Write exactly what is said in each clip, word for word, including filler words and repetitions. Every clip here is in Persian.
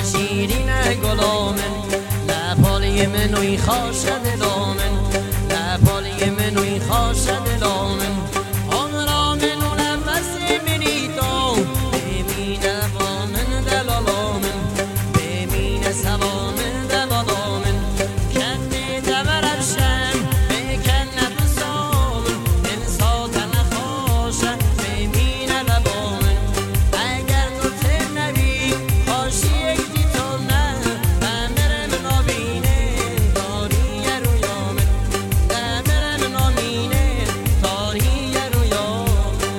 شیرین گلامن لپالی منوی خاشد دامن لپالی منوی خاشد دامن آن را منو نفسی منی تو بمین وامن دلالامن بمین سوامن دلالامن کنی دورشم بکن نفسامن انساتن خواشد بمین لبامن اگر تو تنبی خاشی ایدی تو نه دمرم نابینه داری رویامن دمرم نابینه داری رویامن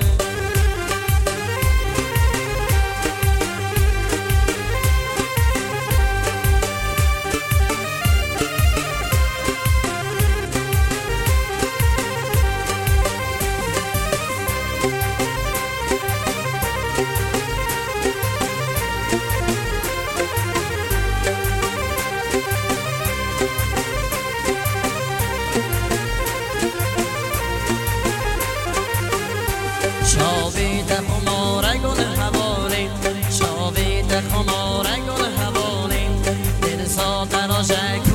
شاوید خماره گل حواله شاوید خماره گل حواله دل ساتر آشک